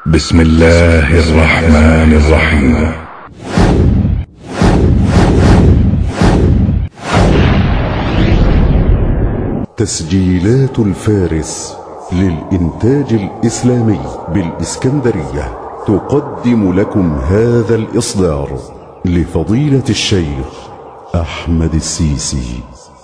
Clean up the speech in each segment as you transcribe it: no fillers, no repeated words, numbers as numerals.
بسم الله الرحمن الرحيم. تسجيلات الفارس للإنتاج الإسلامي بالإسكندرية تقدم لكم هذا الإصدار لفضيلة الشيخ أحمد السيسي.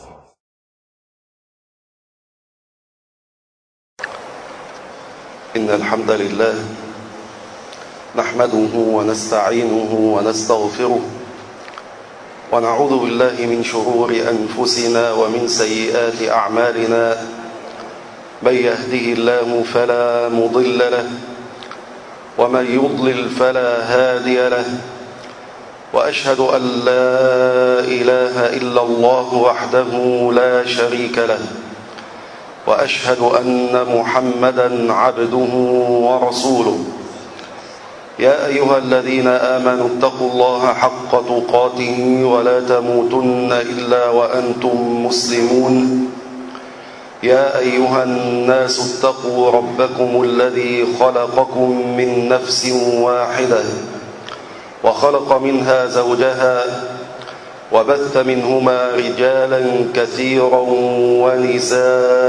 إن الحمد لله نحمده ونستعينه ونستغفره ونعوذ بالله من شرور أنفسنا ومن سيئات أعمالنا. من يهده الله فلا مضل له ومن يضلل فلا هادي له، وأشهد أن لا إله إلا الله وحده لا شريك له، وأشهد أن محمدًا عبده ورسوله. يا أيها الذين آمنوا اتقوا الله حق تقاته ولا تموتن إلا وأنتم مسلمون. يا أيها الناس اتقوا ربكم الذي خلقكم من نفس واحدة وخلق منها زوجها وبث منهما رجالا كثيرا ونساء،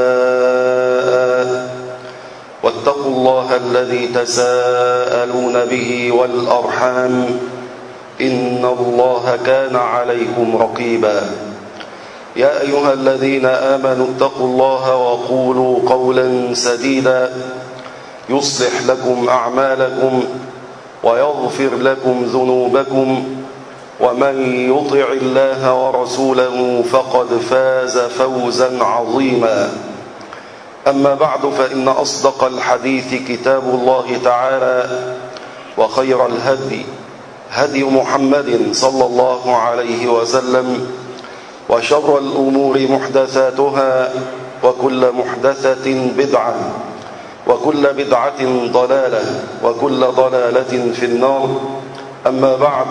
واتقوا الله الذي تساءلون به والأرحام إن الله كان عليكم رقيبا. يا أيها الذين آمنوا اتقوا الله وقولوا قولا سديدا يصلح لكم أعمالكم ويغفر لكم ذنوبكم، ومن يطع الله ورسوله فقد فاز فوزا عظيما. أما بعد، فإن أصدق الحديث كتاب الله تعالى، وخير الهدي هدي محمد صلى الله عليه وسلم، وشر الأمور محدثاتها، وكل محدثة بدعة، وكل بدعة ضلالة، وكل ضلالة في النار. أما بعد،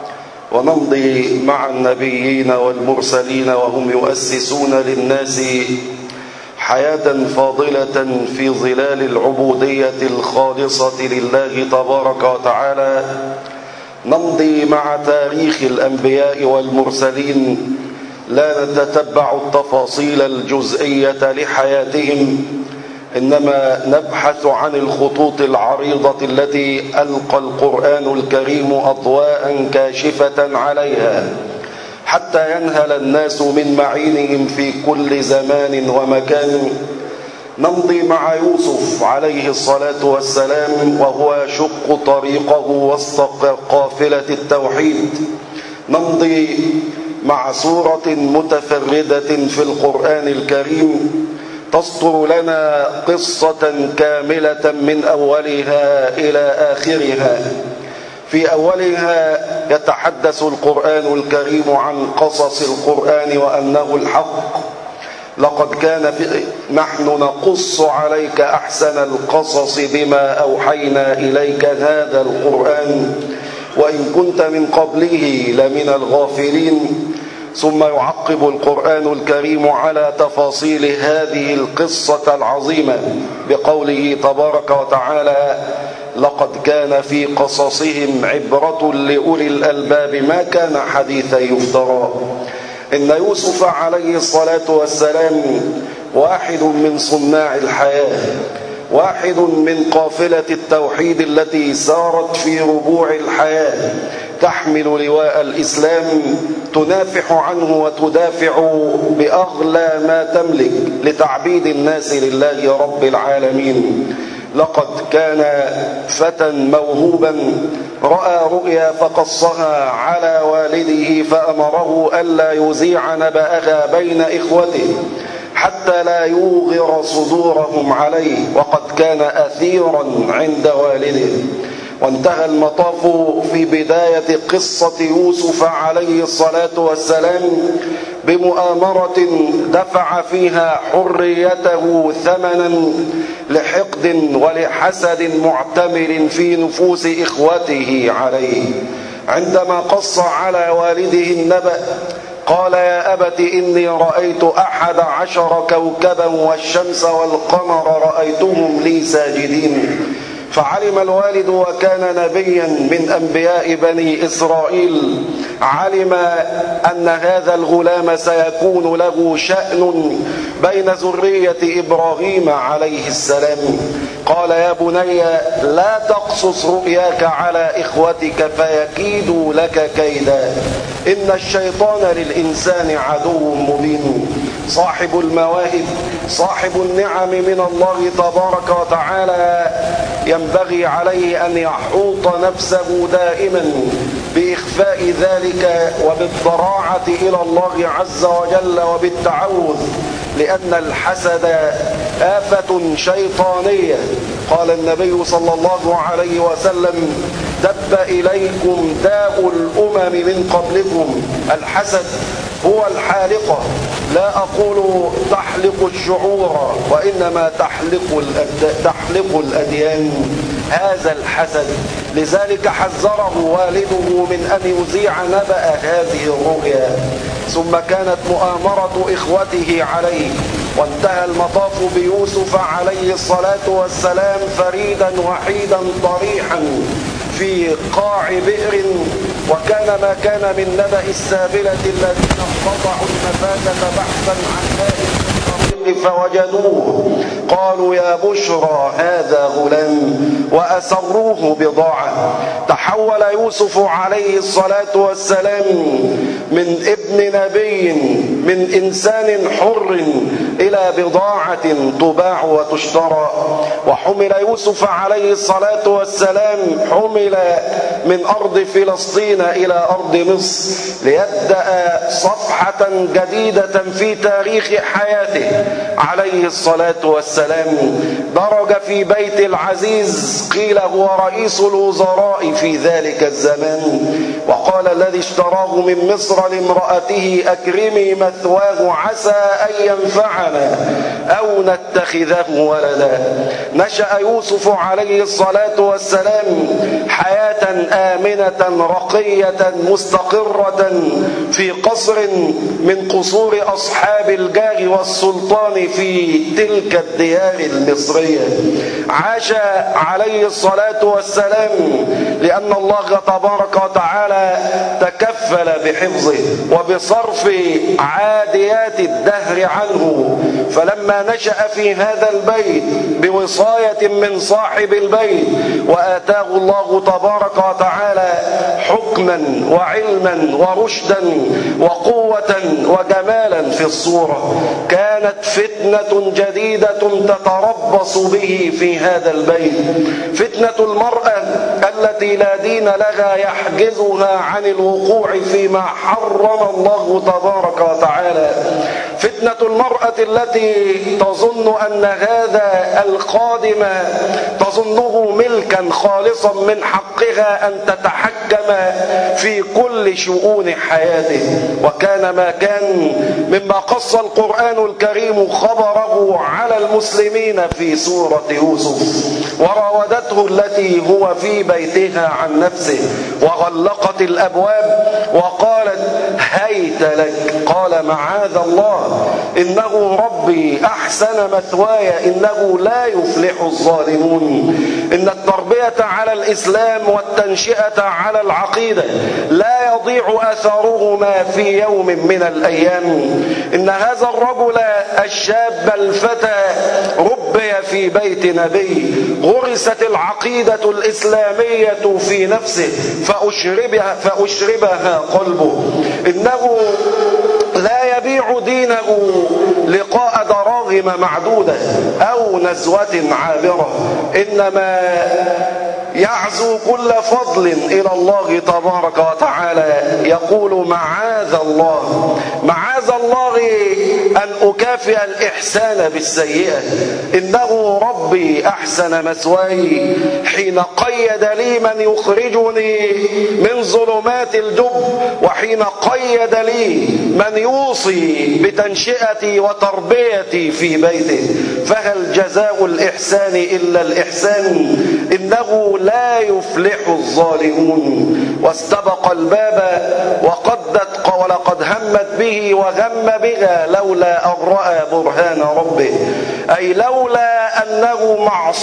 ونمضي مع النبيين والمرسلين وهم يؤسسون للناس حياة فاضلة في ظلال العبودية الخالصة لله تبارك وتعالى. نمضي مع تاريخ الأنبياء والمرسلين، لا نتتبع التفاصيل الجزئية لحياتهم، إنما نبحث عن الخطوط العريضة التي ألقى القرآن الكريم أضواء كاشفة عليها، حتى ينهل الناس من معينهم في كل زمان ومكان. نمضي مع يوسف عليه الصلاة والسلام وهو يشق طريقه وسط قافلة التوحيد. نمضي مع سورة متفردة في القرآن الكريم تسطر لنا قصة كاملة من أولها إلى آخرها. في أولها يتحدث القرآن الكريم عن قصص القرآن وأنه الحق. لقد كان نحن نقص عليك أحسن القصص بما أوحينا إليك هذا القرآن وإن كنت من قبله لمن الغافلين. ثم يعقب القرآن الكريم على تفاصيل هذه القصة العظيمة بقوله تبارك وتعالى: لقد كان في قصصهم عبرة لأولي الألباب ما كان حديثا يفترى. إن يوسف عليه الصلاة والسلام واحد من صناع الحياة، واحد من قافلة التوحيد التي سارت في ربوع الحياة، تحمل لواء الإسلام، تنافح عنه وتدافع بأغلى ما تملك لتعبيد الناس لله رب العالمين. لقد كان فتى موهوبا رأى رؤيا فقصها على والده فأمره ألا يذيع نبأها بين إخوته حتى لا يوغر صدورهم عليه، وقد كان أثيرا عند والده. وانتهى المطاف في بداية قصة يوسف عليه الصلاة والسلام بمؤامرة دفع فيها حريته ثمنا لحقد ولحسد معتمر في نفوس إخوته عليه. عندما قص على والده النبأ قال: يا أبت إني رأيت 11 كوكبا والشمس والقمر رأيتهم لي ساجدين. فعلم الوالد وكان نبيا من أنبياء بني إسرائيل، علم أن هذا الغلام سيكون له شأن بين ذرية إبراهيم عليه السلام. قال يا بني لا تقصص رؤياك على إخوتك فيكيدوا لك كيدا، إن الشيطان للإنسان عدو مبين. صاحب المواهب، صاحب النعم من الله تبارك وتعالى، ينبغي عليه أن يحوط نفسه دائما بإخفاء ذلك وبالضراعة إلى الله عز وجل وبالتعوذ، لأن الحسد آفة شيطانية. قال النبي صلى الله عليه وسلم دب إليكم داء الأمم من قبلكم، الحسد هو الحالقة، لا أقول تحلق الشعور وإنما تحلق الأديان، هذا الحسد. لذلك حذره والده من أن يذيع نبأ هذه الرؤيا. ثم كانت مؤامرة إخوته عليه، وانتهى المطاف بيوسف عليه الصلاة والسلام فريدا وحيدا طريحا في قاع بئر، وكان ما كان من نبأ السابلة الذين انقطعوا المفازة بحثا عن ماء فوجدوه قالوا يا بشرى هذا غلام وأسروه بضاعة. تحول يوسف عليه الصلاة والسلام من ابن نبي، من إنسان حر، إلى بضاعة تباع وتشترى. وحمل يوسف عليه الصلاة والسلام، حمل من أرض فلسطين إلى أرض مصر ليبدأ صفحة جديدة في تاريخ حياته عليه الصلاة والسلام. درج في بيت العزيز، قيل هو رئيس الوزراء في ذلك الزمان. وقال الذي اشتراه من مصر لامرأته أكرمي مثواه عسى أن ينفعنا أو نتخذه ولدا. نشأ يوسف عليه الصلاة والسلام حياة آمنة رقية مستقرة في قصر من قصور أصحاب الجاه والسلطان في تلك الديار المصرية. عاش عليه الصلاة والسلام لأن الله تبارك وتعالى تكفل بحفظه وبصرف عاديات الدهر عنه. فلما نشأ في هذا البيت بوصاية من صاحب البيت، وآتاه الله تبارك وتعالى حكما وعلما ورشدا وقوة وجمالا في الصورة، كانت فتنة جديدة تتربص به في هذا البيت، فتنة المرأة التي لا دين لها يحجزها عن الوقوع فيما حرم الله تبارك وتعالى، فتنة المرأة التي تظن أن هذا القادم تظنه ملكا خالصا من حقها أن تتحكم في كل شؤون حياته. وكان ما كان مما قص القرآن الكريم خبره على المسلمين في سورة يوسف. وراودته التي هو في بيتها عن نفسه وغلقت الأبواب وقالت هيت لك، قال معاذ الله إنه ربي أحسن مثواي إنه لا يفلح الظالمون. إن التربية على الإسلام والتنشئة على العقيدة لا يضيع أثرهما في يوم من الأيام. إن هذا الرجل الشاب الفتى ربي في بيت نبي، غرست العقيدة الإسلامية في نفسه فأشربها قلبه. إنه لا يبيع دينه لقاء دراهم معدودة أو نزوة عابرة، إنما يعزو كل فضل إلى الله تبارك وتعالى. يقول معاذ الله، معاذ الله أن أكافئ الإحسان بالسيئة، إنه ربي أحسن مثواي حين قيد لي من يخرجني من ظلمات الجب، وحين قيد لي من يوصي بتنشئتي وتربيتي في بيته. فهل جزاء الإحسان إلا الإحسان؟ إنه لا يفلح الظالمون. واستبق الباب ولقد همت به وغم بها لولا أن رأى برهان ربه، أي لولا أنه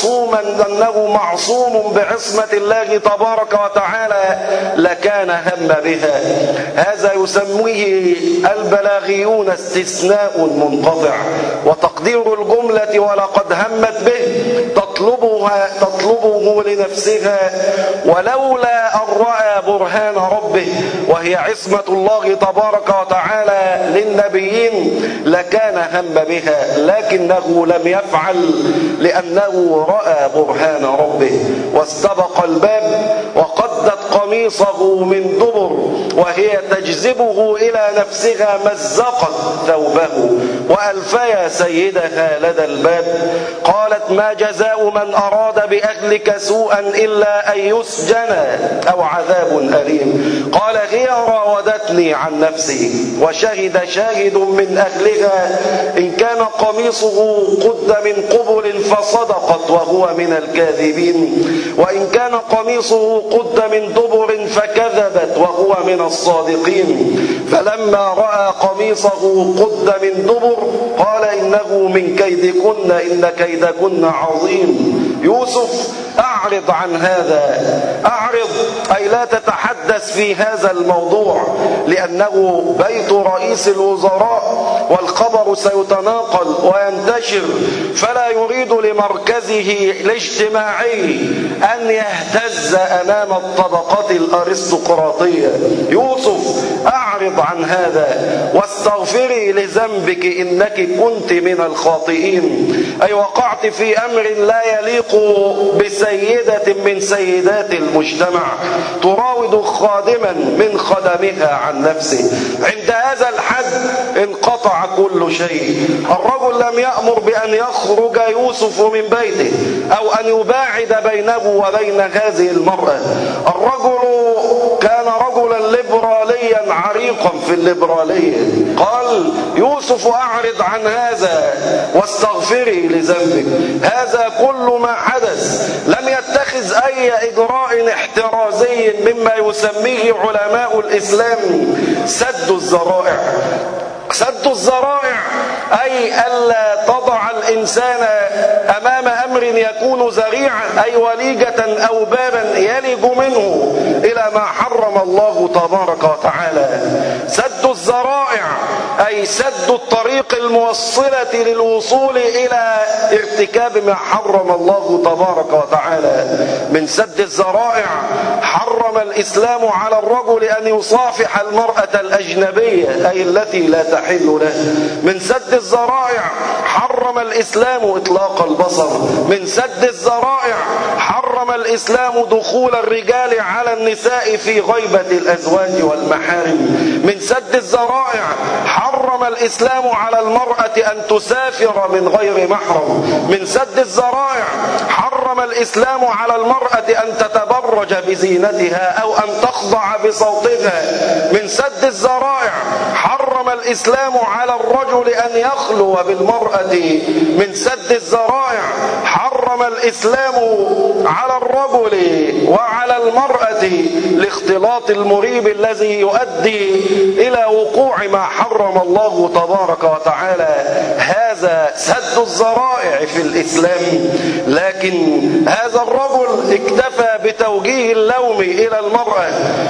معصوم بعصمة الله تبارك وتعالى لكان هم بها. هذا يسميه البلاغيون استثناء منقطع، وتقدير الجملة ولقد همت به تطلبه لنفسها، ولولا أن رأى برهان ربه وهي عصمة الله تبارك وتعالى للنبيين لكان هم بها، لكنه لم يفعل لأنه رأى برهان ربه. واستبق الباب وقدت قميصه من دبر وهي تجذبه إلى نفسها مزقت ثوبه وألفيا سيدها لدى الباب. قالت ما جزاء من أراد بأهلك سوءا إلا أن يسجن أو عذاب أليم. قال هي راودتني عن نفسي وشهد شاهد من أهلها إن كان قميصه قد من قبل فصدقت وهو من الكاذبين، وإن كان قميصه قد من دبر فكذبت وهو من الصادقين. فلما رأى قميصه قد من دبر قال إنه من كيدكن إن كيدكن عظيم. يوسف أعرض عن هذا، أعرض أي لا تتحدث في هذا الموضوع، لأنه بيت رئيس الوزراء والخبر سيتناقل وينتشر، فلا يريد لمركزه الاجتماعي أن يهتز أمام الطبقات الأرستقراطية. يوسف أعرض عن هذا واستغفري لذنبك إنك كنت من الخاطئين، أي وقعت في أمر لا يليق بسيدة من سيدات المجتمع تراود خادما من خدمها عن نفسه. عند هذا الحد انقطع كل شيء. الرجل لم يأمر بأن يخرج يوسف من بيته أو أن يباعد بينه وبين هذه المرأة. الرجل كان رجلا ليبراليا عريقا في الليبرالية. قال يوسف أعرض عن هذا واستغفري لذنبك. هذا كل ما حدث. لم يتخذ أي إجراء احترازي مما يسميه علماء الإسلام سد الذرائع. سد الذرائع أي ألا تضع الإنسان أمام أمر يكون ذريعا أي وليجة أو بابا يلج منه إلى ما حرم الله تبارك وتعالى. سد الذرائع أي سد الطريق الموصلة للوصول إلى ارتكاب ما حرم الله تبارك وتعالى. من سد الذرائع حرم الإسلام على الرجل أن يصافح المرأة الأجنبية أي التي لا تحل له. من سد الذرائع حرم الإسلام إطلاق البصر. من سد الذرائع حرم الإسلام دخول الرجال على النساء في غيبة الأزواج والمحارم. من سد الذرائع حرم الإسلام على المرأة أن تسافر من غير محرم. من سد الذرائع حرم الإسلام على المرأة أن تتبرج بزينتها أو أن تخضع بصوتها. من سد الذرائع حرم الإسلام على الرجل أن يخلو بالمرأة. من سد الذرائع حرم الإسلام على الرجل وعلى المرأة الاختلاط المريب الذي يؤدي إلى وقوع ما حرم الله تبارك وتعالى. هذا سد الذرائع في الإسلام. لكن هذا الرجل اكتفى بتوجيه اللوم إلى المرأة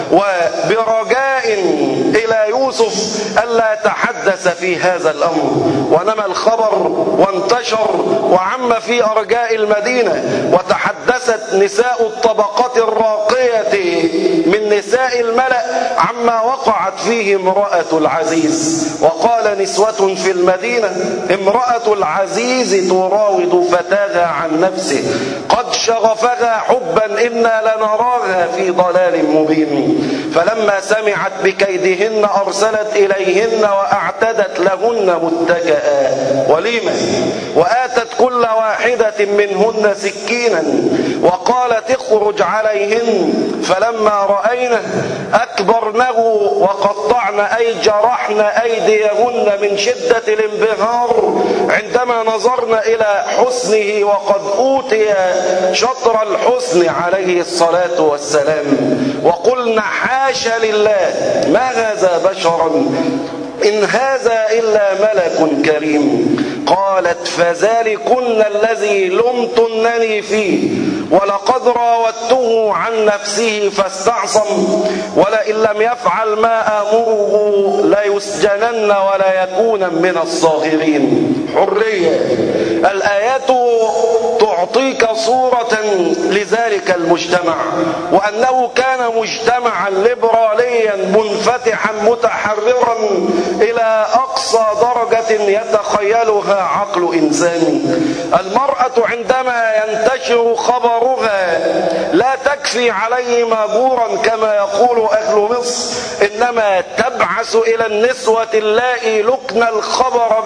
وبرجاء إلى يوسف ألا يتحدث في هذا الأمر، ونما الخبر وانتشر وعم في أرجاء المدينة، وتحدثت نساء الطبقات الراقية من نساء الملأ عما وقعت فيه امرأة العزيز. وقال نسوة في المدينة امرأة العزيز تراود فتاها عن نفسه قد شغفها حبا إنا لنراها في ضلال مبين. فلما سمعت بكيدهن أرسلت إليهن وأعتدت لهن متكئا وليما وآتت كل واحدة منهن سكينا وقالت اخرج عليهن، فلما رأينه أكبرنه وقطعن أي جرحن أيديهن من شدة الانبهار عندما نظرن إلى حسنه وقد أوتي شطر الحسن عليه الصلاة والسلام، وقلنا حاشا لله ما هذا بشرا إن هذا إلا ملك كريم. قالت فذلكن الذي لمتنني فيه ولقد راودته عن نفسه فاستعصم ولئن لم يفعل ما آمره ليسجنن ولا يكون من الصاغرين. حرية. الآيات تعطيك صورة لذلك المجتمع، وأنه كان مجتمعا ليبراليا منفتحا متحررا إلى أقصى درجة يتخيلها عقل إنساني. المرأة عندما ينتشر خبرها لا تكفي عليه ماجورا كما يقول أهل مصر، إنما تبعث إلى النسوة اللائي لقن الخبر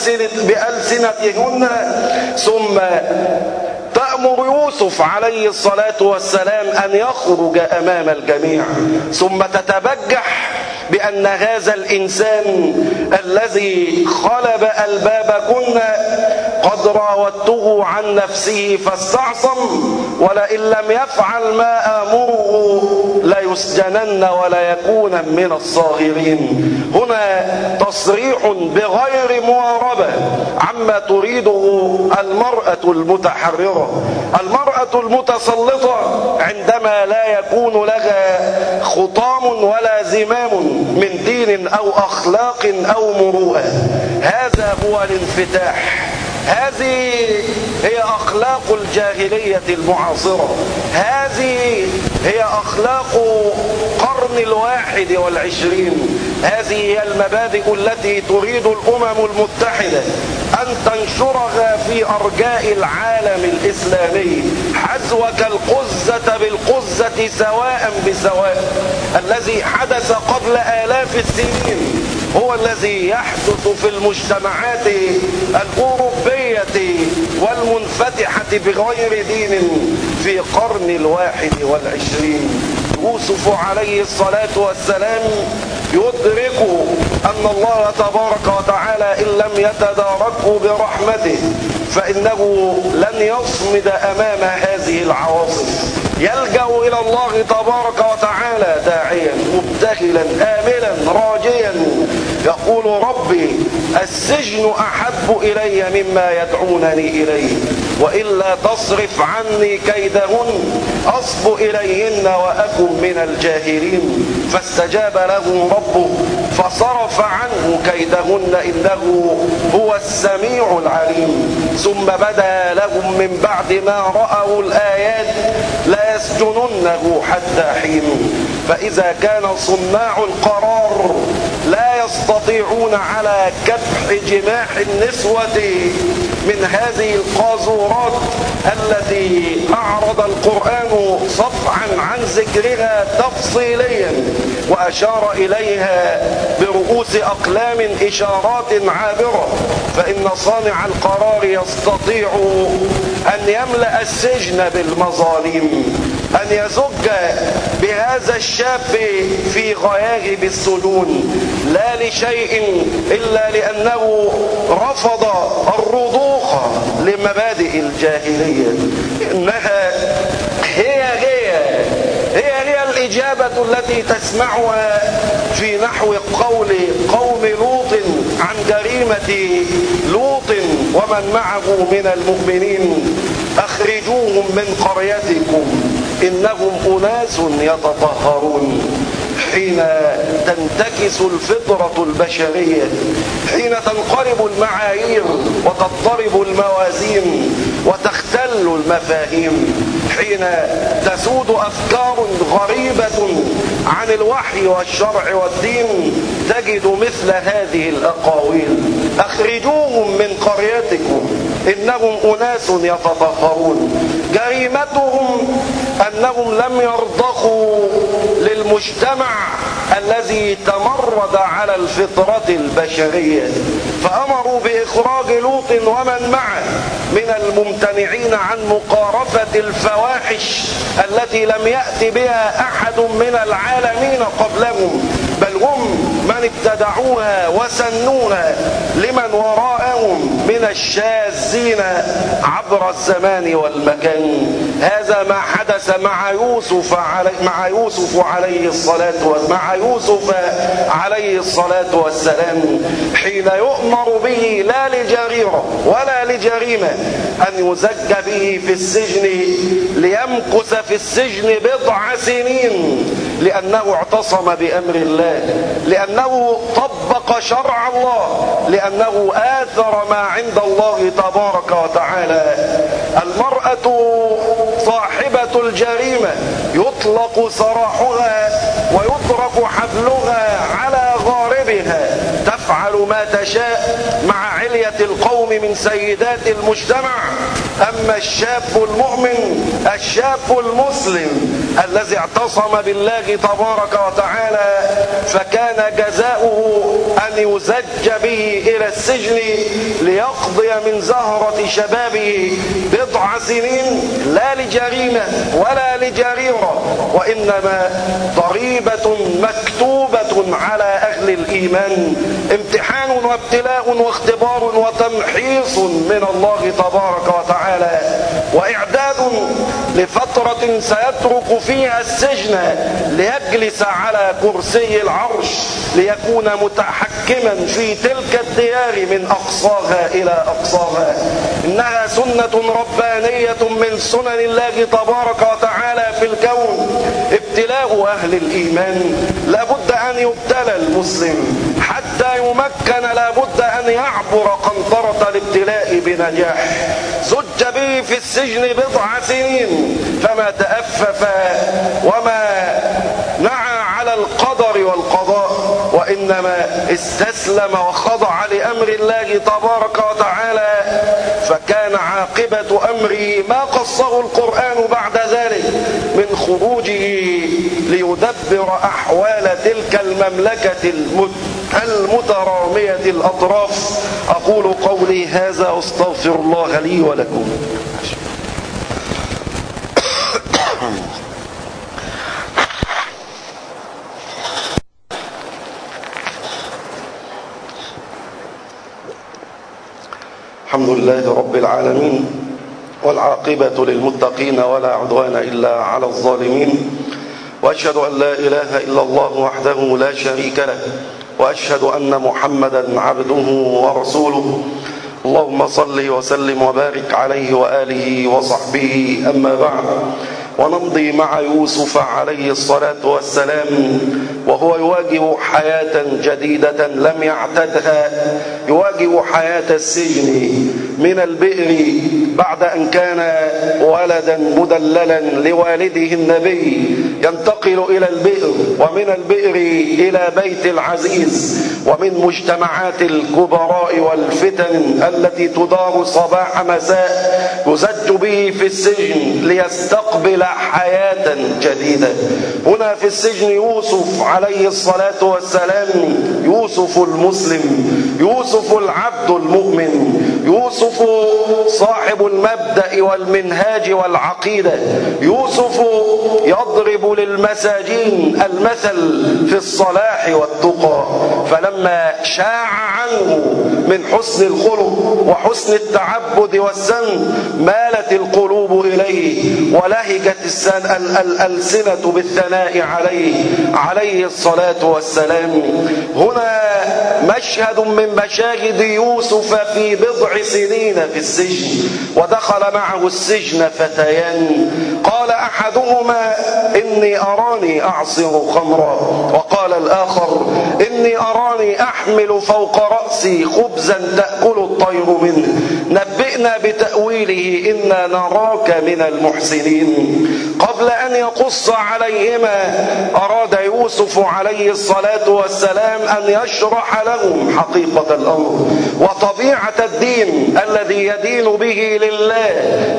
بألسنتهن، ثم تأمر يوسف عليه الصلاة والسلام أن يخرج أمام الجميع، ثم تتبجح بأن هذا الإنسان الذي خلب ألبابكن قد راودته عن نفسه فاستعصم ولئن لم يفعل ما آمره ليسجنن ولا يكون من الصاغرين. هنا تصريح بغير مواربة عما تريده المرأة المتحررة. المرأة المتسلطة عندما لا يكون لها خطام ولا زمام من دين أو أخلاق أو مروءة، هذا هو الانفتاح. هذه هي أخلاق الجاهلية المعاصرة، هذه هي أخلاق قرن 21. هذه هي المبادئ التي تريد الأمم المتحدة أن تنشرها في أرجاء العالم الإسلامي، حذوك القزة بالقزة سواء بسواء. الذي حدث قبل آلاف السنين هو الذي يحدث في المجتمعات الأوروبية والمنفتحة بغير دين في قرن 21. يوسف عليه الصلاة والسلام يدرك أن الله تبارك وتعالى إن لم يتداركه برحمته فإنه لن يصمد أمام هذه العواصف. يلجأ إلى الله تبارك وتعالى داعيا مبتهلا آملا راجيا، يقول ربي السجن أحب إلي مما يدعونني إليه وإلا تصرف عني كيدهن أصب إليهن وأكن من الجاهلين. فاستجاب له ربه فصرف عنه كيدهن إنه هو السميع العليم. ثم بدا لهم من بعد ما رأوا الآيات لا يسجننه حتى حين. فإذا كان صناع القرار لا يستطيعون على كبح جماح النسوة من هذه القاذورات التي أعرض القرآن صفعا عن ذكرها تفصيليا وأشار إليها برؤوس أقلام إشارات عابرة، فإن صانع القرار يستطيع أن يملأ السجن بالمظالم، أن يزج بهذا الشاب في غياهب السجون لا لشيء إلا لأنه رفض الرضوخ لمبادئ الجاهلية. إنها هي الإجابة التي تسمعها في نحو قول قوم لوط عن جريمة لوط ومن معه من المؤمنين أخرجوهم من قريتكم إنهم أناس يتطهرون. حين تنتكس الفطرة البشرية، حين تنقلب المعايير وتضطرب الموازين وتختل المفاهيم، حين تسود أفكار غريبة عن الوحي والشرع والدين، تجد مثل هذه الأقاويل: أخرجوهم من قريتكم إنهم أناس يتطهرون. جريمتهم أنهم لم يرضخوا للمجتمع الذي تمرد على الفطرة البشرية، فأمروا بإخراج لوط ومن معه من الممتنعين عن مقارفة الفواحش التي لم يأت بها أحد من العالمين قبلهم، بل هم من ابتدعوها وسنوها لمن وراءهم من الشاذين عبر الزمان والمكان. هذا ما حدث مع يوسف عليه الصلاة والسلام حين يؤمر به لا لجريرة ولا لجريمة أن يزج به في السجن ليمكث في السجن بضع سنين، لأنه اعتصم بأمر الله، لأنه طبق شرع الله، لأنه آثر ما عند الله تبارك وتعالى. المرأة صاحبة الجريمة يطلق سراحها ويترك حبلها على غاربها، تفعل ما تشاء مع علية القوم من سيدات المجتمع. أما الشاب المؤمن، الشاب المسلم الذي اعتصم بالله تبارك وتعالى، فكان جزاؤه أن يزج به إلى السجن ليقضي من زهرة شبابه بضع سنين، لا لجريمة ولا لجريرة، وإنما ضريبة مكتوبة على أهل الإيمان، امتحان وابتلاء واختبار وتمحيص من الله تبارك وتعالى، وإعداد لفترة سيترك فيها السجن ليجلس على كرسي العرش ليكون متحكما في تلك الديار من أقصاها إلى أقصاها. إنها سنة ربانية من سنن الله تبارك وتعالى في الكون، ابتلاء أهل الإيمان. لابد أن يبتلى المسلم حتى يمكن، لابد أن يعبر قنطرة الابتلاء بنجاح. زج به في السجن بضع سنين فما تأفف وما نعى على القدر والقضاء، وإنما استسلم وخضع لأمر الله تبارك وتعالى، فكان عاقبة أمره ما قصه القرآن بعد ذلك من خروجه ليدبر أحوال تلك المملكة المترامية الأطراف. أقول قولي هذا واستغفر الله لي ولكم. الحمد لله رب العالمين، والعاقبة للمتقين ولا عدوان إلا على الظالمين، وأشهد أن لا إله إلا الله وحده لا شريك له، وأشهد أن محمدا عبده ورسوله. اللهم صل وسلم وبارك عليه وآله وصحبه. أما بعد، ونمضي مع يوسف عليه الصلاة والسلام وهو يواجه حياة جديدة لم يعتدها، يواجه حياة السجن من البئر بعد أن كان ولدا مدللا لوالده النبي، ينتقل إلى البئر، ومن البئر إلى بيت العزيز، ومن مجتمعات الكبراء والفتن التي تدار صباح مساء يزج به في السجن ليستقبل حياة جديدة. هنا في السجن يوسف عليه الصلاة والسلام، يوسف المسلم، يوسف العبد المؤمن، يوسف صاحب المبدأ والمنهاج والعقيدة، يوسف يضرب للمساجين المثل في الصلاح والتقى. فلما شاع عنه من حسن الخلق وحسن التعبد والسن مالت القلوب إليه، ولهجت الألسنة بالثناء عليه الصلاة والسلام. هنا مشهد من مشاهد يوسف في بضع سنين في السجن، ودخل معه السجن فتيان، قال أحدهما إني أراني أعصر خمرا، وقال الآخر إني أراني أحمل فوق رأسي خبزا تأكل الطير منه، نبئنا بتأويله إنا نراك من المحسنين. قبل أن يقص عليهما أراد يوسف عليه الصلاة والسلام أن يشرح لهم حقيقة الأمر وطبيعة الدين الذي يدين به لله تبارك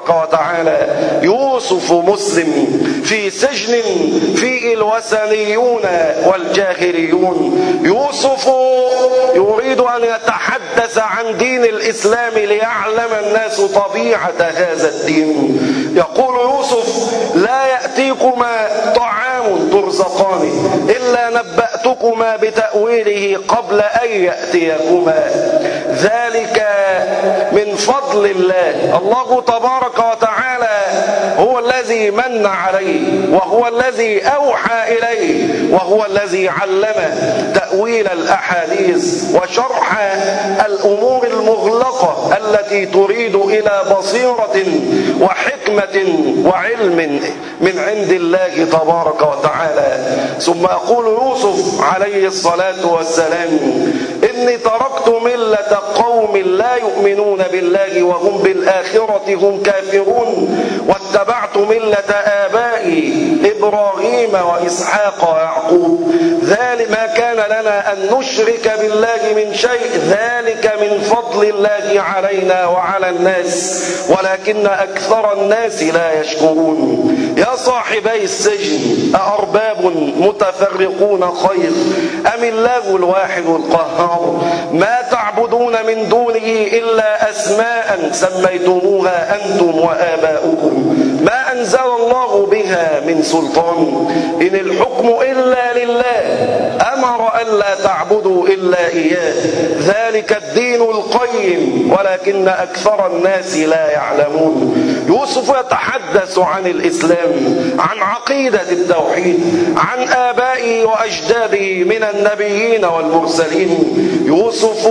تبارك وتعالى يوسف مسلم في سجن فيه الوثنيون والجاهليون. يوسف يريد أن يتحدث عن دين الإسلام ليعلم الناس طبيعة هذا الدين. يقول يوسف: لا يأتيكما طعام ترزقانه إلا نبأتكما بتأويله قبل أن يأتيكما، ذلك من فضل الله. الله تبارك وتعالى هو الذي من عليه، وهو الذي أوحى إليه، وهو الذي علمه تأويل الأحاديث وشرح الأمور المغلقة التي تريد إلى بصيرة وحكمة وعلم من عند الله تبارك وتعالى. ثم يقول يوسف عليه الصلاة والسلام: إني تركت ملة قوم لا يؤمنون بالله وهم بالآخرة هم كافرون، واتبعت ملة آبائي إبراهيم وإسحاق ويعقوب، ذلك ما كان لنا أن نشرك بالله من شيء، ذلك من فضل الله علينا وعلى الناس ولكن أكثر الناس لا يشكرون. يا صاحبي السجن أأرباب متفرقون خير أم الله الواحد القهار؟ ما تعبدون من دونه إلا أسماء سميتموها أنتم وآباؤكم ما أنزل الله بها من سلطان، إن الحكم إلا لله أمر ألا تعبدوا إلا إياه، ذلك الدين القيم ولكن أكثر الناس لا يعلمون. يوسف يتحدث عن الإسلام، عن عقيدة التوحيد، عن آبائه وأجداده من النبيين والمرسلين. يوسف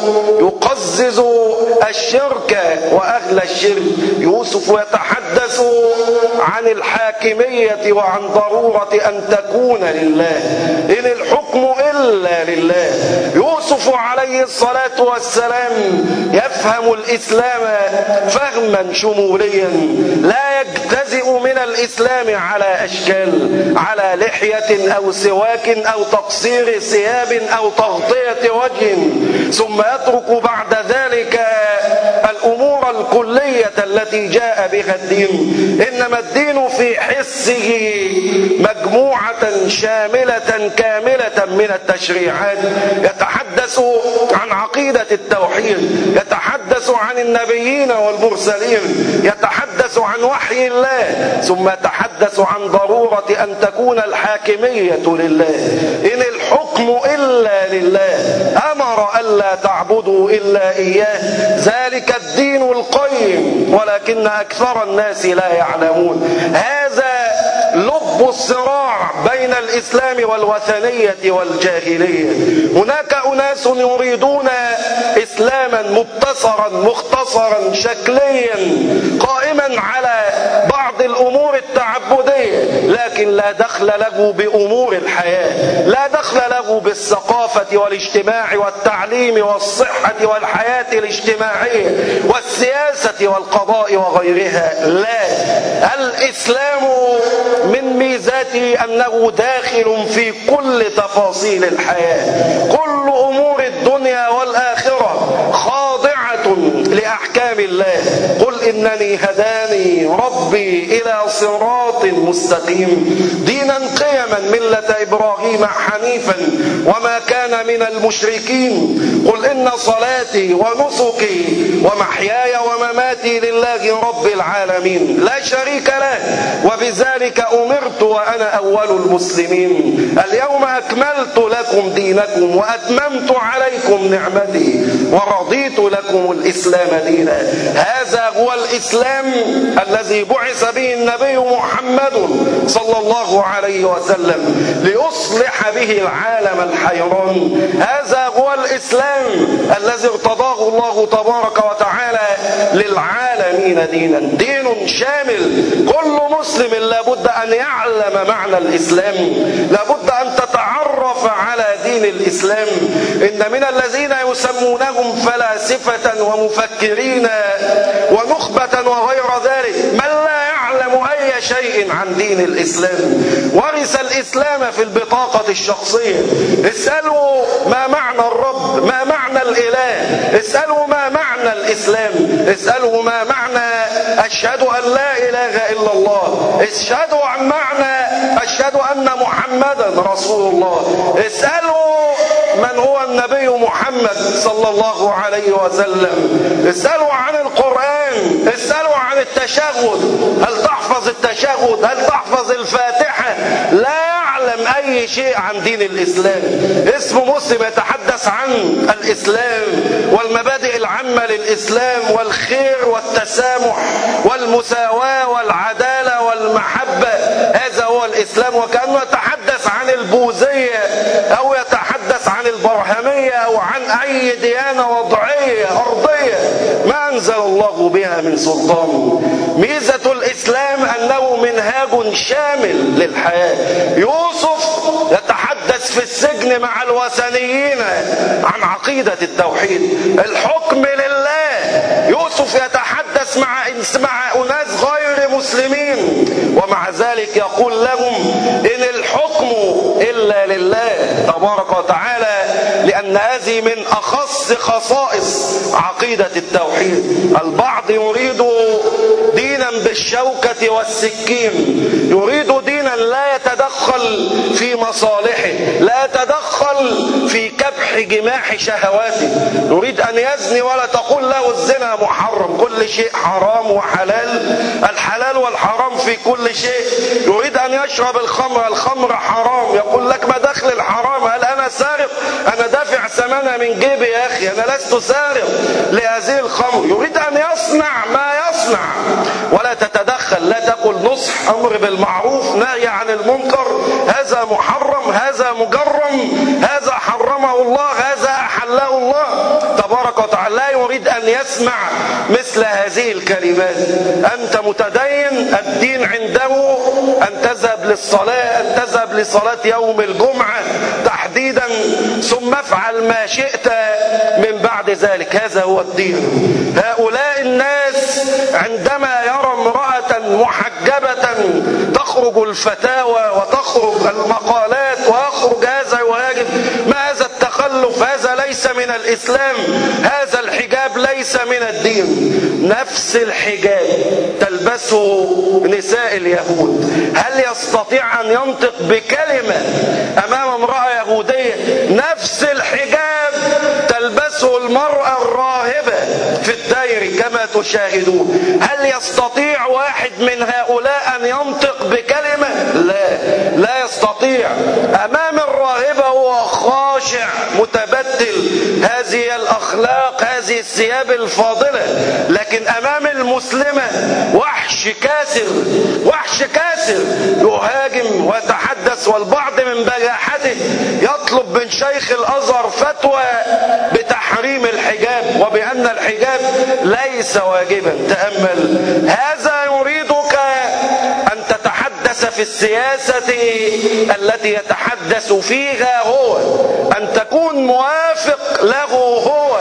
يقزز الشرك وأهل الشرك. يوسف يتحدث عن الحاكمية وعن ضرورة أن تكون لله، إن الحكم إلا لله. يوسف عليه الصلاة والسلام يفهم الإسلام فهما شموليا، لا يجتزئ من الإسلام على أشكال، على لحية أو سواك أو تقصير ثياب أو تغطية وجه، ثم يترك بعد ذلك الأمور الكلية التي جاء بها الدين. إنما الدين في حسه مجموعة شاملة كاملة من التشريعات. يتحدث عن عقيدة التوحيد، يتحدث عن النبيين والمرسلين، يتحدث عن وحي الله، ثم يتحدث عن ضرورة أن تكون الحاكمية لله، إن الحكم إلا لله أمر ألا تعبدوا إلا إياه، ذلك الدين القيم ولكن أكثر الناس لا يعلمون. هذا لب الصراع بين الإسلام والوثنية والجاهلية. هناك أناس يريدون إسلاما مبتصرا مختصرا شكليا قائما على بعض الأمور التعبدية، لكن لا دخل له بأمور الحياة، لا دخل له بالثقافة والاجتماع والتعليم والصحة والحياة الاجتماعية والسياسة والقضاء وغيرها. لا، الإسلام من ميزاته أنه داخل في كل تفاصيل الحياة، كل أمور الدنيا والآخرة خاضعة لأحكام الله. قل إنني هداني ربي إلى صراط مستقيم دينا قيما ملة إبراهيم حنيفا وما كان من المشركين. قل إن صلاتي ونسكي ومحياي ومماتي لله رب العالمين لا شريك له وبذلك أمرت وأنا أول المسلمين. اليوم أكملت لكم دينكم وأتممت عليكم نعمتي ورضيت لكم الإسلام دينا. هذا هو الإسلام الذي بعث به النبي محمد صلى الله عليه وسلم ليصلح به العالم الحيران. هذا هو الإسلام الذي ارتضاه الله تبارك وتعالى للعالمين دينا، دين شامل. كل مسلم لابد أن يعلم معنى الإسلام، لابد أن تتعرف على دين الإسلام. إن من الذين يسمونهم فلاسفة ومفكرين ونخبة وغير ذلك من لا يعلم أي شيء عن دين الإسلام، ورث الإسلام في البطاقة الشخصية. اسألوا ما معنى الرب، ما معنى الإله، اسألوا ما معنى الإسلام، اسألوا ما معنى أشهد أن لا إله إلا الله، اشهدوا عن معنى أشهد أن محمدا رسول الله. اسألوا من هو النبي محمد صلى الله عليه وسلم، اسألوا عن القرآن، اسألوا عن التشهد، هل تحفظ التشهد؟ هل تحفظ الفاتحة؟ لا يعلم أي شيء عن دين الإسلام. اسم مسلم يتحدث عن الإسلام والمبادئ العامة للإسلام والخير والتسامح والمساواة والعدالة والمحبة، هذا هو الإسلام. وكأنه يتحدث عن البوذية أو يتحدث عن البرهمية أو عن أي ديانة وضعية أرضية ما أنزل الله بها من سلطان. ميزة الإسلام أنه منهاج شامل للحياة. يوسف يتحدث في السجن مع الوثنيين عن عقيدة التوحيد، الحكم لله. يوسف يتحدث مع أناس غير مسلمين ومع ذلك يقول لهم إن الحكم إلا لله تبارك وتعالى، لأن هذه من أخص خصائص عقيدة التوحيد. البعض يريد دينا بالشوكة والسكين، يريد دينا لا يتدخل في مصالحه، لا يتدخل في كبح جماح شهواته، يريد أن يزني ولا تقول له الزنا محرم، كل شيء حرام وحلال، الحلال والحرام في كل شيء. يريد أن يشرب الخمر، الخمر حرام، يقول لك ما دخل الحرام؟ هل أنا سارق؟ أنا دافع ثمنها من جيبي يا أخي، أنا لست سارق لهذه الخمر. يريد أن يصنع ما يصنع ولا تتدخل، لا تقل نصح، أمر بالمعروف، نهي عن المنكر، هذا محرم، هذا مجرم، هذا حرمه الله، هذا أحله الله تبارك وتعالى. لا يريد أن يسمع مثل هذه الكلمات. أنت متدين، الدين عنده أن تذهب للصلاة، أن تذهب لصلاة يوم الجمعة تحديدا، ثم افعل ما شئت من بعد ذلك، هذا هو الدين. هؤلاء الناس عندما يرى امرأة محجبة تخرج الفتاوى وتخرج المقالات ويخرج هذا ويجب، ما هذا التخلف؟ هذا ليس من الإسلام، هذا الحجاب ليس من الدين. نفس الحجاب تلبسه نساء اليهود، هل يستطيع أن ينطق بكلمة أمام امرأة يهودية؟ نفس الحجاب تلبسه المرأة الراهبة في الدير كما تشاهدون. هل يستطيع واحد من هؤلاء أن ينطق بكلمة؟ لا يستطيع. أمام الراهبة هو خاشع متبتل، هذه الأخلاق، هذه الثياب الفاضلة. لكن أمام المسلمة وحش كاسر، وحش كاسر يهاجم ويتحدث. والبعض من بجاحته يطلب من شيخ الأزهر فتوى بتحريم الحجاب وبأن الحجاب ليس واجبا. تأمل، هذا يريدك أن تتحدث في السياسة التي يتحدث فيها هو، أن تكون موافق له هو.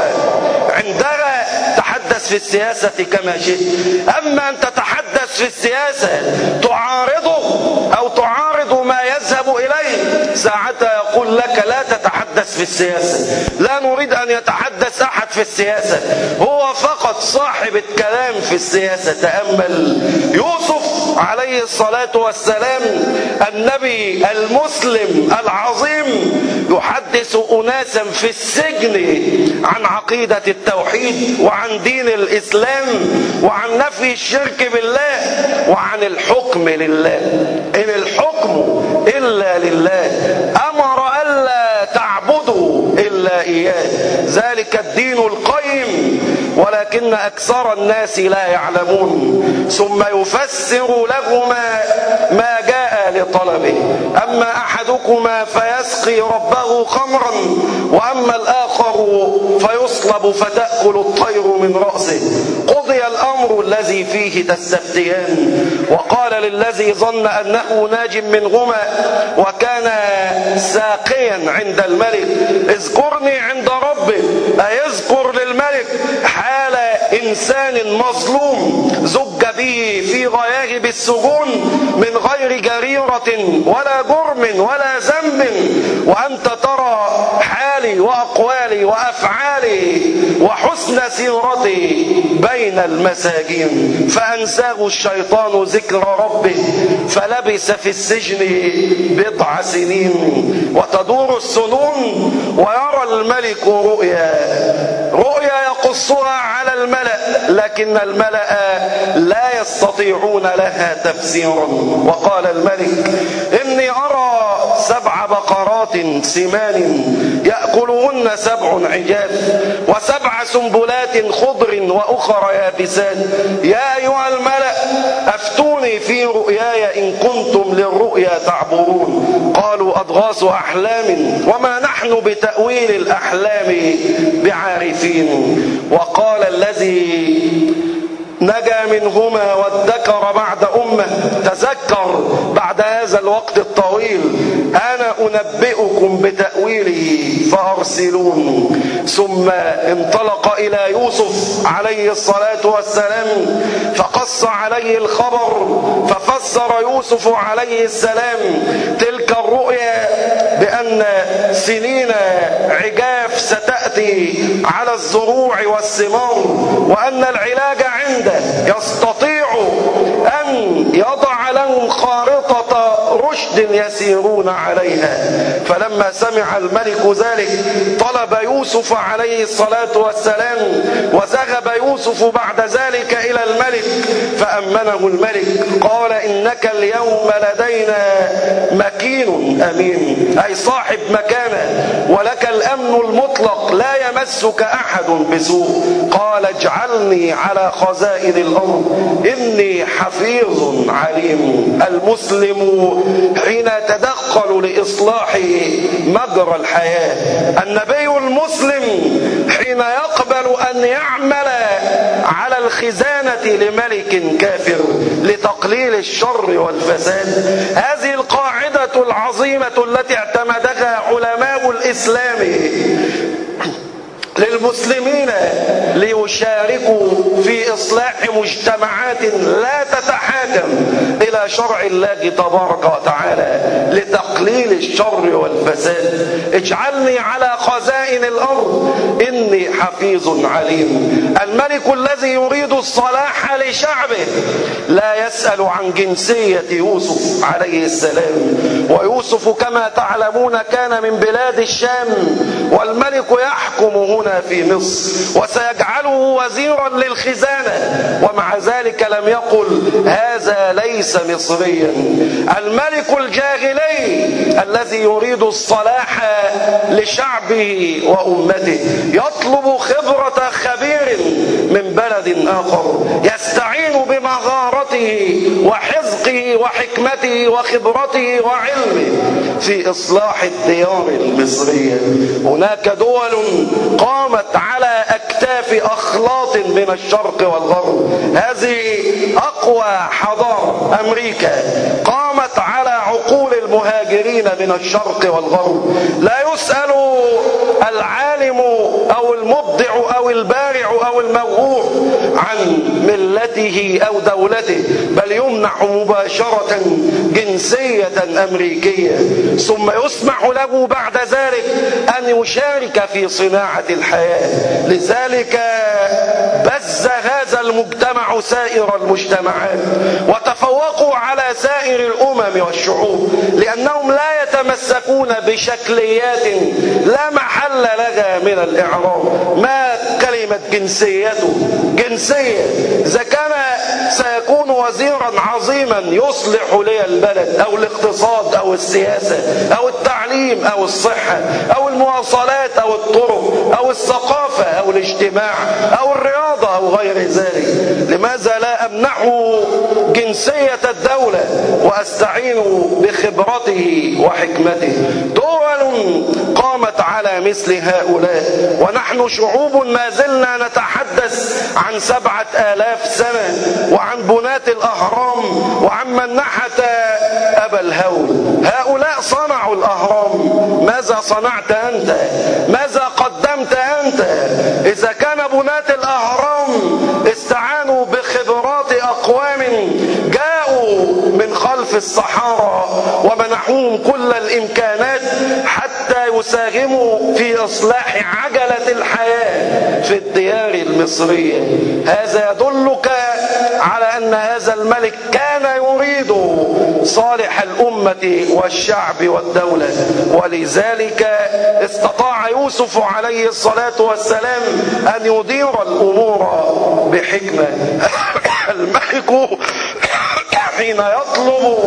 عندها تحدث في السياسة كما شئت، أما أن تتحدث في السياسة تعارضه أو تعارض ما يذهب إليه، ساعتها يقول لك لا تتحدث في السياسة، لا نريد أن يتحدث أحد في السياسة، هو فقط صاحب الكلام في السياسة. تأمل يوسف عليه الصلاة والسلام، النبي المسلم العظيم، يحدث أناسا في السجن عن عقيدة التوحيد وعن دين الإسلام وعن نفي الشرك بالله وعن الحكم لله. إن الحكم إلا لله، أمر ألا تعبدوا إلا إياه، ذلك الدين القيم ولكن أكثر الناس لا يعلمون. ثم يفسر لهما ما جاء لطلبه، أما أحدكما فيسقي ربه خمرا وأما الآخر فيصلب فتأكل الطير من رأسه، قضي الأمر الذي فيه تستفتيان. وقال للذي ظن أنه ناج منهما وكان ساقيا عند الملك اذكرني عند ربك، أيذكر للملك حال إنسان مظلوم زج به في غياهب السجون من غير جريرة ولا جرم ولا ذنب، وأنت ترى حالي وأقوالي وأفعالي وحسن سيرتي بين المساجين. فأنساه الشيطان ذكر ربه فلبث في السجن بضع سنين. وتدور السنون ويرى الملك رؤيا يقصها على الملأ، لكن الملأ لا يستطيعون لها تفسيرا. وقال الملك: إني أرى 7 بقرات سمان يأكلهن 7 عجاف و7 سنبلات خضر وأخر يابسات. يا أيها الملأ أفتوني في رؤياي إن كنتم للرؤيا تعبرون. قالوا: أضغاث أحلام وما نحن بتأويل الأحلام بعارفين. وقال الذي نجا منهما وادكر بعد أمة: تذكر بعد هذا الوقت الطويل أنا أنبئكم بتأويله فأرسلون. ثم انطلق إلى يوسف عليه الصلاة والسلام فقص عليه الخبر، ففسر يوسف عليه السلام تلك الرؤيا بأن سنين عجاف ستأتي على الزروع والثمار، وأن العلاج عنده يستطيع أن يضع لهم خارطة رشد يسيرون عليها. فلما سمع الملك ذلك طلب يوسف عليه الصلاة والسلام، وذهب يوسف بعد ذلك إلى الملك فأمنه الملك. قال: إنك اليوم لدينا مكين أمين، أي صاحب مكانة، ولك الأمن المطلق لا يمسك أحد بسوء. قال: اجعلني على خزائن الأرض إني حفيظ عليم. المسلم حين يتدخل لإصلاح مجرى الحياة، النبي المسلم حين يقبل أن يعمل على الخزانة لملك كافر لتقليل الشر والفساد. هذه القاعدة العظيمة التي اعتمدها علماء الإسلام للمسلمين ليشاركوا في إصلاح مجتمعات لا تتحاكم إلى شرع الله تبارك وتعالى لتقليل الشر والفساد. اجعلني على خزائن الأرض إني حفيظ عليم. الملك الذي يريد الصلاح لشعبه لا يسأل عن جنسية يوسف عليه السلام. ويوسف كما تعلمون كان من بلاد الشام، والملك يحكم هنا في مصر وسيجعله وزيرا للخزانة، ومع ذلك لم يقل هذا ليس مصريا. الملك الجاهلي الذي يريد الصلاح لشعبه وأمته يطلب خبرة خبير من بلد آخر يستعين بمهارته وحذقه وحكمته وخبرته وعلمه في إصلاح الديار المصرية. هناك دول قامت على أكتاف أخلاط من الشرق والغرب. هذه أقوى حضارة أمريكا قامت على عقول المهاجرين من الشرق والغرب. لا يسأل العالم أو المبدع أو البارع أو الموهوب عن ملته أو دولته، بل يمنح مباشرة جنسية أمريكية، ثم يسمح له بعد ذلك أن يشارك في صناعة الحياة. لذلك بز هذا المجتمع سائر المجتمعات وتفوقوا على سائر الأمم والشعوب، لأنهم لا يتمسكون بشكليات لا محل لها من الإعراب. ما كلمة جنسيته جنسية؟ إذا كان سيكون وزيرا عظيما يصلح لي البلد أو الاقتصاد أو السياسة أو التعليم أو الصحة أو المواصلات أو الطرق أو الثقافة أو الاجتماع أو الرياضة أو غير ذلك، لماذا لا أمنحه جنسية الدولة وأستعين بخبرته وحكمته؟ دول قامت على مثل هؤلاء، ونحن شعوب ما زلنا نتحدث عن 7000 سنة وعن بناة الأهرام وعن من نحت أبا الهول. هؤلاء صنعوا الأهرام، ماذا صنعت أنت؟ ماذا قدمت أنت؟ إذا كان بناة الأهرام الصحارى ومنحوهم كل الإمكانات حتى يساهموا في إصلاح عجلة الحياة في الديار المصرية. هذا يدلك على أن هذا الملك كان يريد صالح الأمة والشعب والدولة، ولذلك استطاع يوسف عليه الصلاة والسلام أن يدير الأمور بحكمة. الملك حين يطلب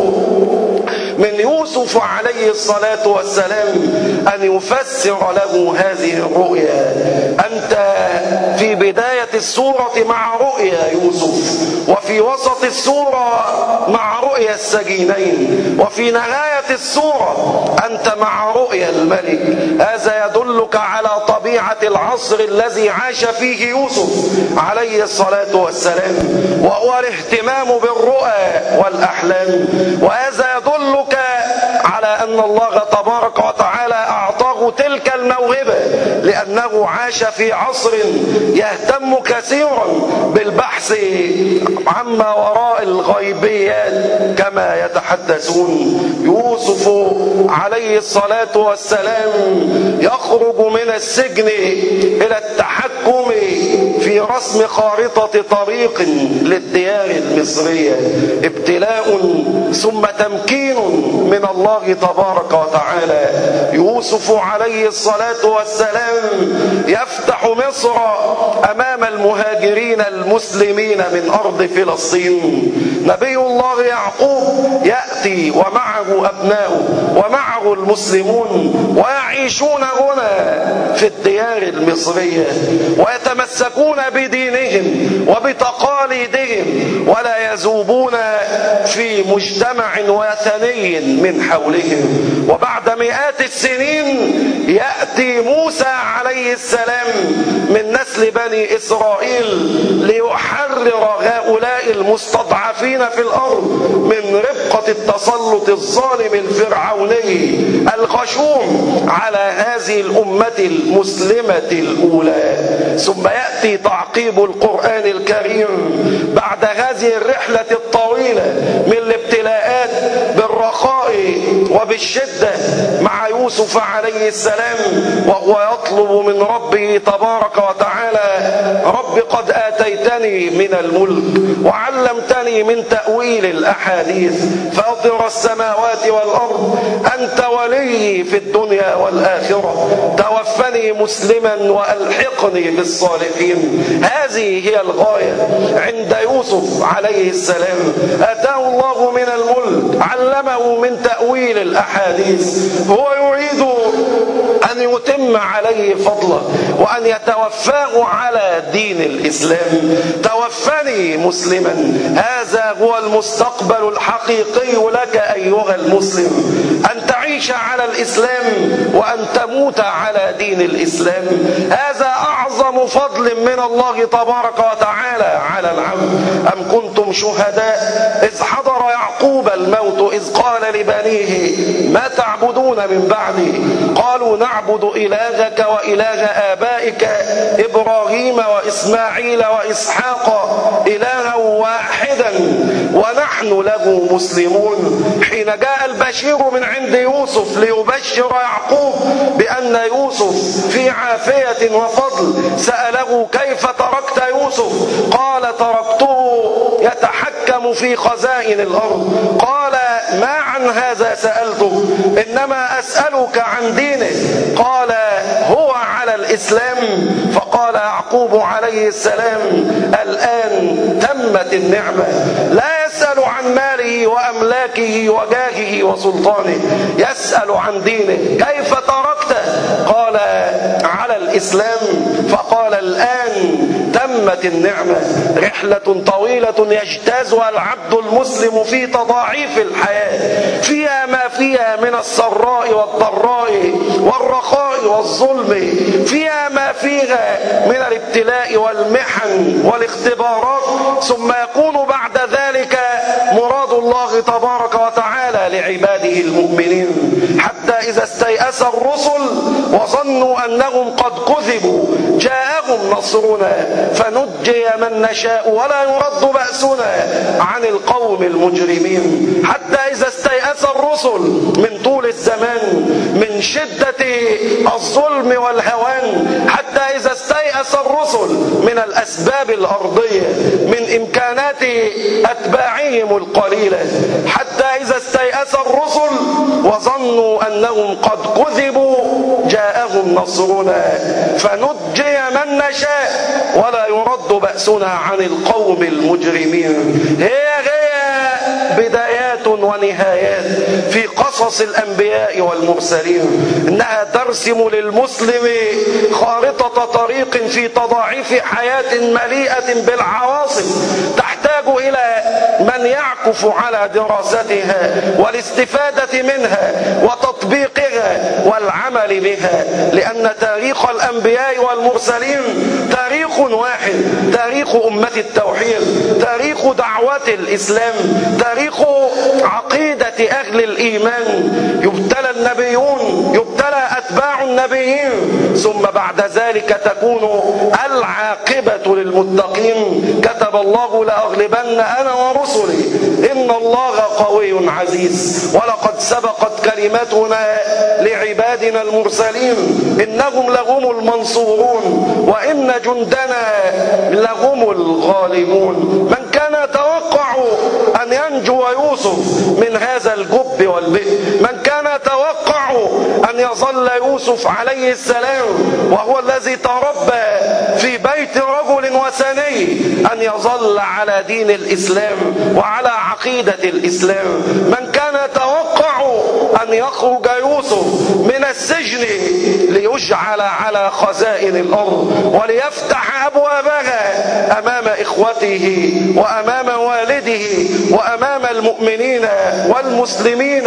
من يوسف عليه الصلاة والسلام أن يفسر له هذه الرؤيا. أنت في بداية السورة مع رؤيا يوسف، وفي وسط السورة مع رؤيا السجينين، وفي نهاية السورة أنت مع رؤيا الملك. هذا يدلك على طبيعة العصر الذي عاش فيه يوسف عليه الصلاة والسلام، وهو الاهتمام بالرؤى والأحلام. وهذا يدلك على أن الله تبارك وتعالى أعطاه تلك الموهبة، لأنه عاش في عصر يهتم كثيرا بالبحث عما وراء الغيبيات كما يتحدثون. يوسف عليه الصلاة والسلام يخرج من السجن إلى التحكم في رسم خارطة طريق للديار المصرية. ابتلاء ثم تمكين من الله تبارك وتعالى. يوسف عليه الصلاة والسلام يفتح مصر أمام المهاجرين المسلمين من أرض فلسطين. نبي الله يعقوب يأتي ومعه أبناؤه ومعه المسلمون، ويعيشون هنا في الديار المصرية، ويتمسكون بدينهم وبتقاليدهم، ولا يذوبون في مجتمع وثني من حولهم. وبعد مئات السنين يأتي موسى عليه السلام من نسل بني إسرائيل ليحرر هؤلاء المستضعفين في الأرض من ربقة التسلط الظالم الفرعوني الغشوم على هذه الأمة المسلمة الأولى. ثم يأتي تعقيب القرآن الكريم بعد هذه الرحلة الطويلة من الابتلاءات بالرخاء وبالشدة مع يوسف عليه السلام، وهو يطلب من ربه تبارك وتعالى: رب قد آتيتني من الملك وعلمتني من تأويل الأحاديث، فاطر السماوات والأرض، أنت ولي في الدنيا والآخرة، توفني مسلما وألحقني بالصالحين. هذه هي الغاية عند يوسف عليه السلام. آتاه الله من الملك، علمه من تأويل الأحاديث، هو يريد أن يتم عليه فضله وأن يتوفاه على دين الإسلام. توفني مسلما، هذا هو المستقبل الحقيقي لك أيها المسلم، أن تعيش على الإسلام وأن تموت على دين الإسلام. هذا أعظم فضل من الله تبارك وتعالى على العبد. أم كنتم شهداء إذ حضر يعقوب الموت إذ قال لبنيه ما تعبدون من بعدي؟ قالوا نعبد إلهك وإله آبائك إبراهيم وإسماعيل وإسحاق إلها واحدا ونحن له مسلمون. حين جاء البشير من عند يوسف ليبشر يعقوب بأن يوسف في عافية وفضل، سأله كيف تركت يوسف؟ قال تركته يتحكم في خزائن الأرض. قال ما عن هذا سألتك، إنما أسألك عن دينه. قال هو على الإسلام. فقال يعقوب عليه السلام الآن تمت النعمة. لا يسأل عن ماله وأملاكه وجاهه وسلطانه، يسأل عن دينه. كيف تركته؟ قال على الإسلام. فقال الآن تمت النعمة. رحلة طويلة يجتازها العبد المسلم في تضاعيف الحياة، فيها ما فيها من السراء والضراء والرخاء والظلم، فيها ما فيها من الابتلاء والمحن والاختبارات، ثم يكون بعد ذلك مراد الله تبارك وتعالى لعباده المؤمنين. حتى إذا استيأس الرسل وظنوا أنهم قد كذبوا، جاءهم جاءهم نصرنا فنجي من نشاء ولا يرد بأسنا عن القوم المجرمين. حتى إذا استيأس الرسل من طول الزمان، من شدة الظلم والهوان، حتى إذا استيأس الرسل من الأسباب الأرضية، من إمكانات أتباعهم القليلة، حتى إذا استيأس الرسل وظنوا أنهم قد كذبوا، جاءهم نصرنا فنجي من نشاء ولا يرد بأسنا عن القوم المجرمين. هي بدايات ونهايات في قصص الأنبياء والمرسلين، إنها ترسم للمسلم خارطة طريق في تضاعيف حياة مليئة بالعواصف، تحتاج إلى من يعكف على دراستها والاستفادة منها وتطبيقها والعمل بها، لأن تاريخ الأنبياء والمرسلين تاريخ واحد، تاريخ أمة التوحيد، تاريخ دعوة الإسلام، تاريخ عقيدة أهل الإيمان. يبتلى النبيون، يبتلى أتباع النبيين، ثم بعد ذلك تكون العاقبة للمتقين. كتب الله لأغلبن أنا ورسلي إن الله قوي عزيز. ولقد سبقت كلمتنا لعبادنا المرسلين إنهم لهم المنصورون وإن جندنا لهم الغالبون. من كان يتوقع أن ينجو يوسف من هذا الجب والبئر، من كان يتوقع أن يظل يوسف عليه السلام وهو الذي تربى في بيت رجل وثني، أن يظل على دين الإسلام وعلى عقيدة الإسلام. من كان يتوقع أن يخرج يوسف من السجن ليجعل على خزائن الأرض وليفتح أبوابها أمام إخوته وأمام والده وأمام المؤمنين والمسلمين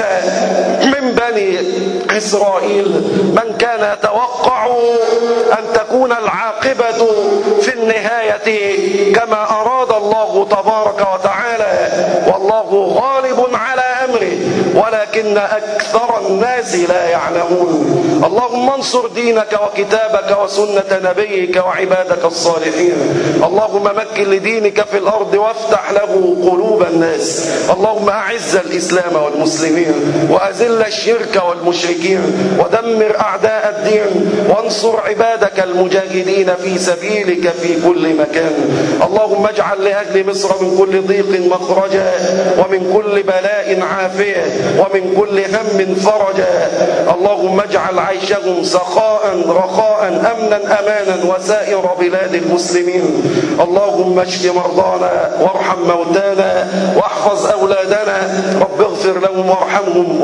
من بني إسرائيل. من كان يتوقع أن تكون العاقبة في النهاية كما أراد الله تبارك وتعالى، والله غالب على أمره ولكن أكثر الناس لا يعلمون. اللهم انصر دينك وكتابك وسنة نبيك وعبادك الصالحين. اللهم مكن لدينك في الأرض وافتح له قلوب الناس. اللهم أعز الإسلام والمسلمين وأذل الشرك والمشركين ودمر أعداء الدين وانصر عبادك المجاهدين في سبيلك في كل مكان. اللهم اجعل لأهل مصر من كل ضيق مخرجا ومن كل بلاء عافية ومن كل هم فرجا. اللهم اجعل عيشهم سخاء رخاء أمنا أمانا وسائر بلاد المسلمين. اللهم اشف مرضانا وارحم موتانا واحفظ أولادنا. رب اغفر لهم وارحمهم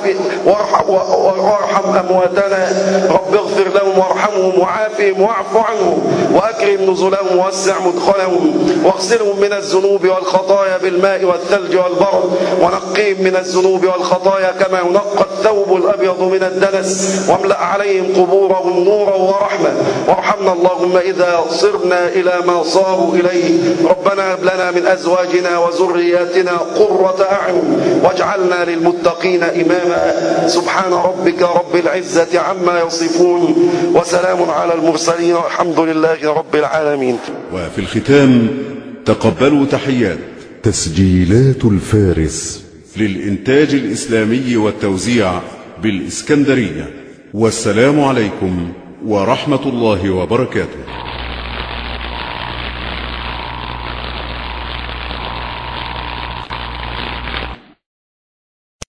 وارحم أمواتنا. رب اغفر لهم وارحمهم وعافهم واعف عنهم وأكرم نزلهم ووسع مدخلهم واغسلهم من الذنوب والخطايا بالماء والثلج والبرد ونقيهم من الذنوب والخطايا كما ينقى الثوب الأبيض من الدنس واملأ عليهم قبورهم نورا ورحمة. وارحمنا اللهم إذا صرنا إلى ما صاروا إليه. ربنا هب لنا من أزواجنا وذرياتنا قرة أعين واجعلنا للمتقين إماما. سبحان ربك رب العزة عما يصفون وسلام على المرسلين والحمد لله رب العالمين. وفي الختام تقبلوا تحيات تسجيلات الفارس للإنتاج الإسلامي والتوزيع بالإسكندرية. والسلام عليكم ورحمة الله وبركاته.